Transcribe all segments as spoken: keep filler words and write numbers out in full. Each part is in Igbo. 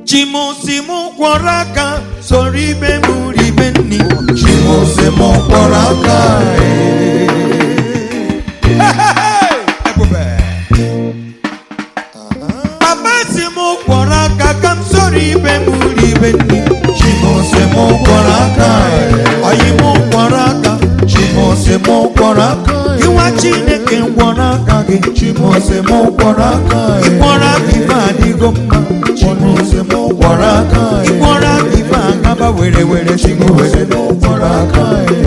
Chimosimu kwaraka sorry be muri benni. Chimosimu kwaraka. Papa simu kwaraka kam sorry be muri benni. Chimosimu kwaraka. Oyimu kwaraka. Chimosimu kwaraka. Iwa Chineke kwaraka gi. Chimosimu kwaraka. Kwaraka ifadi gomma. Chimosimu kwaraka. Kwaraka ifanga ba were were Chimosimu kwaraka.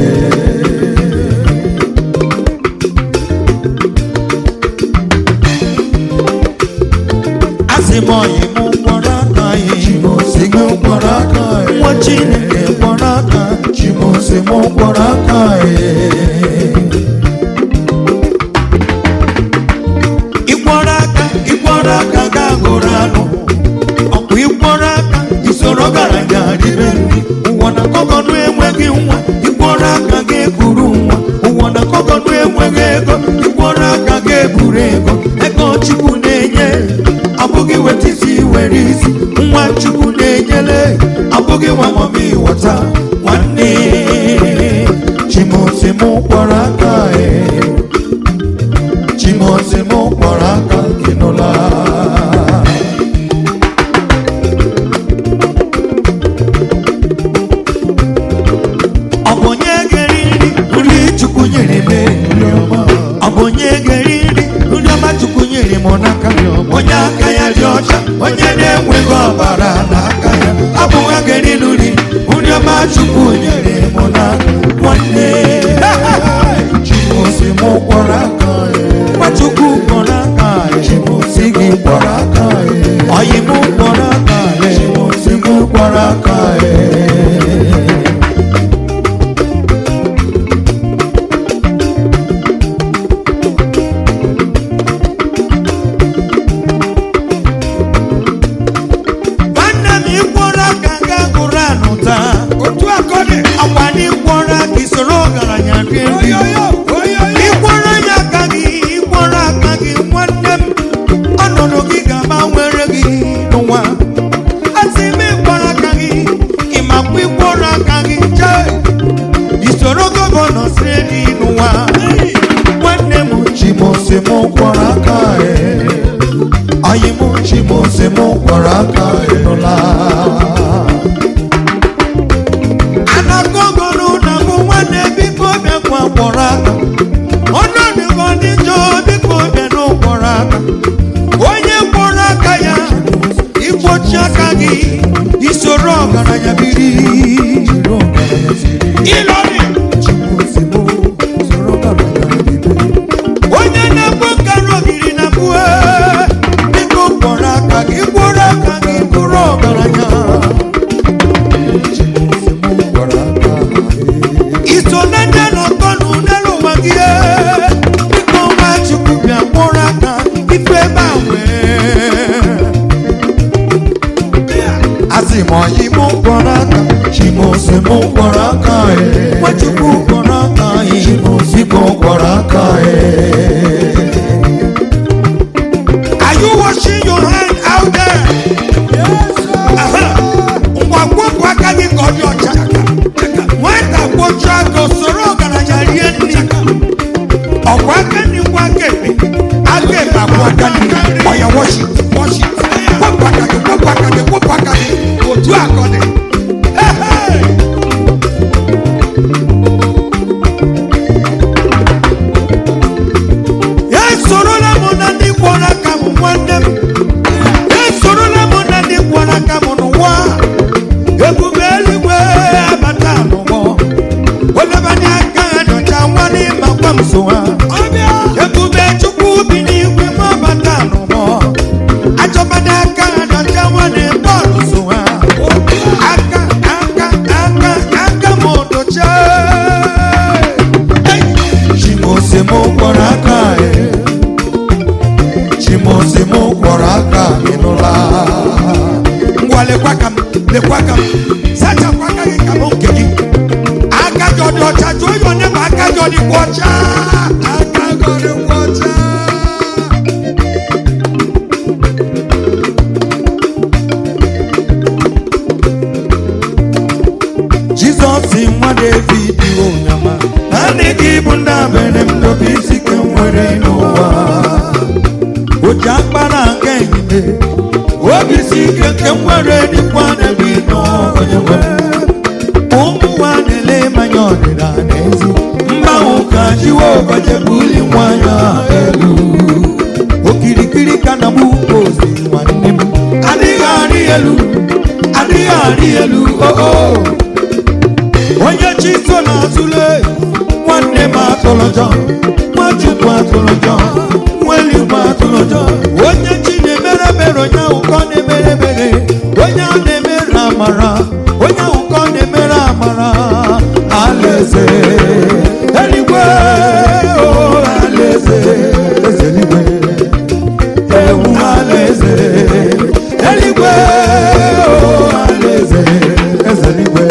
Asimoyimu kwaraka. Chimosimu kwaraka. Iwa Chineke kwaraka. Chimosimu kwaraka. Ikwaraka, ikwaraka gagorano. Oku ikwaraka isoro garanya dibendi. Uwana kokono enwegi nwa. Ikwaraka gekuru nwa. Uwana kokono enwegi ego. Ikwaraka gekuru ego. Ego Chukwu na-enye. Abụghị wetisi were isi. Nwa Chukwu na-enyele. Abụghị nwa mami wọta. Nwanne Chimosimu kwaraka. Chimosimu kwaraka kinola. Ọbụnye ga-eri nri Chukwu nyere m. Ọbụnye ga-eri nri nri ọma Chukwu nyere m n'aka. Onye aka ya dị ọcha, onye na-enweghị ọbara n'aka ya. Abụnye ga-eri nri nri ọma Chukwu nyere m n'aka. Nwanne Chimosimu kwaraka. Nwachukwu kwaraka. Chimosimu kwaraka. Oyimu kwaraka. Chimosimu kwaraka. Nwanne m ikwaraka ga-agụrụ anụ taa. Otu akọdị ọkwa n'ikwaraka isoro ọgaranya rie nri. Ikwara ya aka gị, ikwara aka gị nwanne m. Ọnọdụ gị ga-agbanwere gị n'ụwa. Asị m ikwara aka gị, ịmakwa ikwara aka gị jee. Isoro gọvanọ si dị n'ụwa. Nwanne m Chimosimu kwaraka. ọyị m Chimosimu kwaraka inola. anakọgọrọ na bụ nwanne biko bịakwa kwọrọ aka. Ọnọdụ bụ ndị njọ biko bịa n'ụkwọrọ aka. Onye kwọrọ aka ya ikwochi aka gị isoro ọgaranya biri. Ịlọrị Chimosimu soro ọgaranya bibe. onye na-ekwu nkara ogiri na mbue biko kwọrọ aka gị kwọrọ aka gị bụrụ ọgaranya. Chimosimu kwaraka. Iso na ndị nọkọnụ n'elu ụwa gị biko nwa Chukwu bịa kwọrọ aka ife ebe a wee. Asị m oyimu kwaraka. Chimosimu kwaraka. Nwachukwu kwọrọ aka Chimosimu kwaraka. Are you washing your hand out there? Aha. Ngwa gwọpụ aka gị ka ọ dị ọcha. Nwata kwọcha aka soro ọgaranya rie nri. Ọkwa aka nri ngwa aka ekpe. Aka ekpe abụọ aka nri. Ọya washi washi. Kwọpụ aka gị kwọpụ aka gị kwọpụ aka gị. Otu aka ọ dị. Hey, hey. Esorola m na ndị kwọrọ aka m nwanne m. Esorola m na ndị kwọrọ aka m n'ụwa. Ebube eluigwe abata n'ụgbọ. Olebanye aka ha nyocha nwanne ma gwa m so ha. Ebube Chukwu bi n'igwe m abata n'ụgbọ. Achọbana aka ha nyocha nwanne bọọlụ so ha. Aka aka aka aka m odocha. Chimosimu kwaraka. Chimosimu kwaraka inola. Ngwa lekwa ka m lekwa ka m sachapụ aka gị ka m nke gị. Aka gị ọ dị ọcha jụọ ya onye ma aka gị ọ dịkwa ọcha. Aka gị ọ dịkwa ọcha. isi ike nke nwere dịkwa n'ebe nọ onye nwe ụmụ nwa na-ele mmanya ọdịda n'ezi mgbanwe ka Jehova jebuli nwanyị elu okirikiri ka na mụ ozi nwanne m adịghị arị elu adịghị arị elu oo onye chi so n'azụle nwanne m atụlọjọ nwachukwu atụlọjọ nweligwe atụlọjọ onye chi na-emere mere onye ahụ ka ọ na-emere mere onye a na-emere amara onye ahụ ka ọ na-emere amara alaeze eluigwe o alaeze eze eluigwe ewu alaeze eluigwe o alaeze eze eluigwe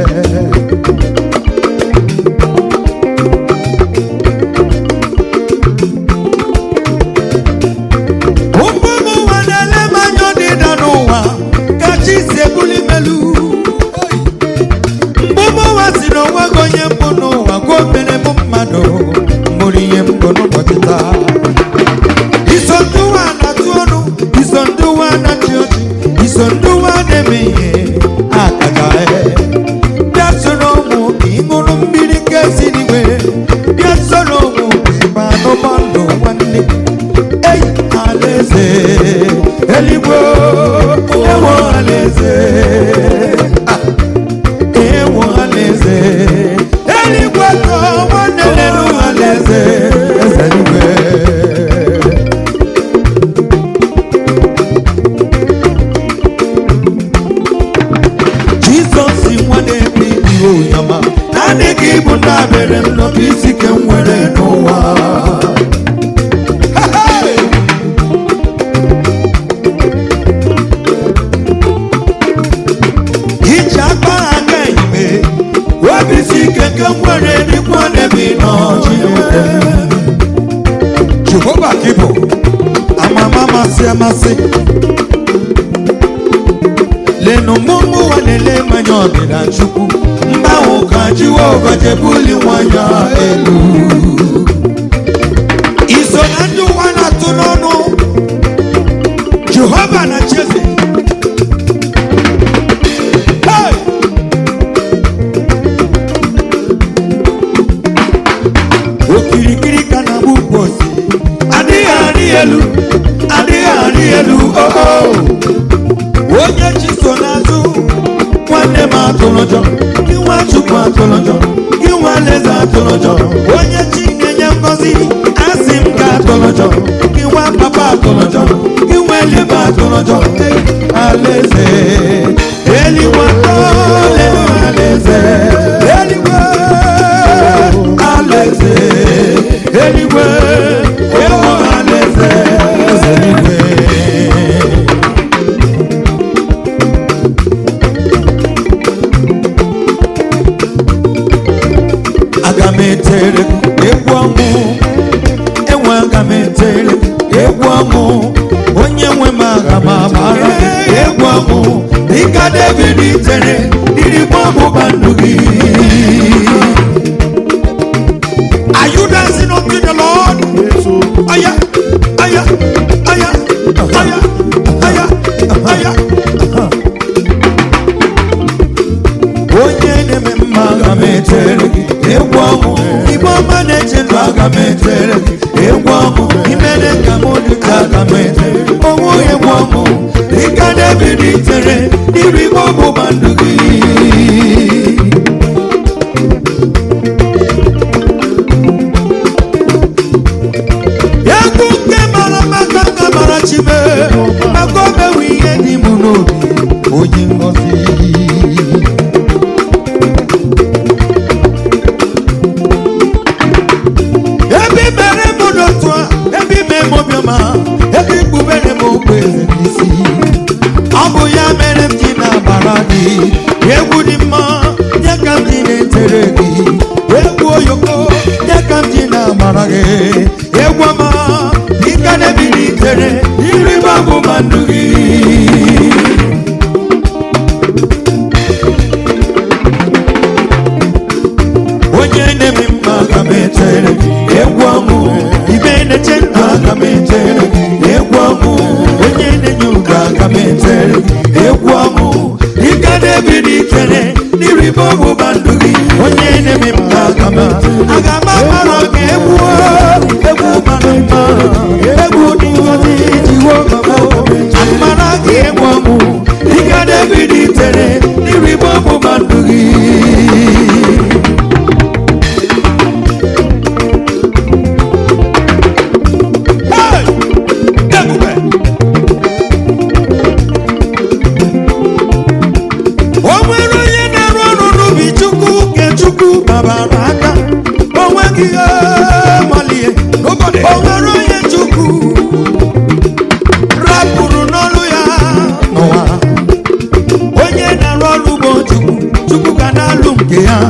Jehova kibo amama masi amasi lenu mumu walele manyoni na chuku mbawo ka Jehova jebuli nwanya elu iso na ndu wana tunono Jehova na cheze hey okirikiri kana bukosi elu adịghị arị elu oo onye chi so n'azụ nwanne m atụlụjọ gị nwa Chukwu atụlụjọ gị nwa Alaeze atụlụjọ onye chi na-enye ngọzi asị m ga atụlụjọ gị nwa papa atụlụjọ gị nwa eluigwe atụlụjọ Alaeze eluigwe Alaeze eluigwe Alaeze eluigwe agametere egwu ọmụ enwe agametere egwu ọmụ onye nwe m aga m amara egwu ọmụ dịka David tere dịrị ọgbụgba ndụ gị. Are you dancing unto the Lord? Aya, aya, aya, aya, aya, aya. Onye na-eme mma agametere gị egwu ọmụ igbe ọma na-eche ndụ agametere gị egwu ọmụ imere ka m dịka agametere onwe egwu ọmụ dịka David tere dịrị ọgbụgba ndụ gị. Egwu nke mara maka ka mara chibe maka omewe ihe dị m n'obi onye ngọzi. Ebe mere m n'otu a ebe ime m obiọma ebe ikpubere m okpu eze n'isi ọ bụ ya mere m ji na-agbara gị egwu dị mma nye ka m ji na-etere gị egwu oyoko nye ka m ji na-agbara gị egwu ọma dịka David tere iri m ọgbụgba ndụ gị. Onye na-eme mma aga m etere gị egwu ọmụ ibe na-eche ndụ aga m etere gị egwu ọmụ onye na-enye ụga aga m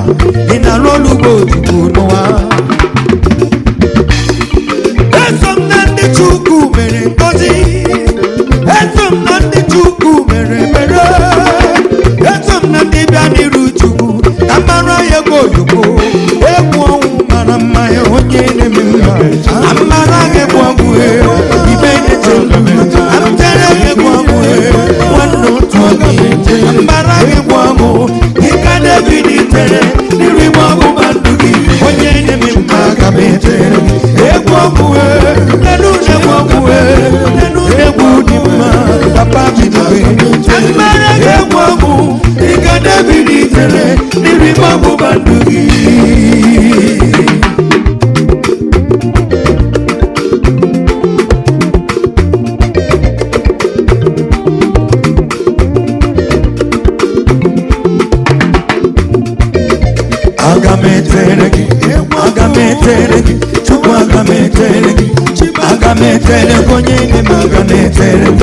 ị na-alụ ọlụ ugbo ojigbo n'ụwa. Eso m na ndị Chukwu mere ngozi, eso m na ndị Chukwu mere mere, eso m na ndị bịa n'iru Chukwu ka mara ya ego oyibo. Egwu ọnwụ mara mma ya onye na-eme mma, amara gị egwu ọgwụ ibe na-eche amtere gị egwu ọgwụ nwanne otu oge amara gị egwu ọgwụ ịka David tere n'iru igbe ọgwụ bandụ gị onye na-eme mma aga m etere egwu ọgwụ nenu egwu ọgwụ nenu egwu dị mma papa bidobe amara gị egwu ọgwụ ịka David tere n'iru igbe ọgwụ bandụ gị. Aga m etere gị, aga m etere gị, Chukwu aga m etere gị, aga m etere gị onye na-eme aga m etere gị.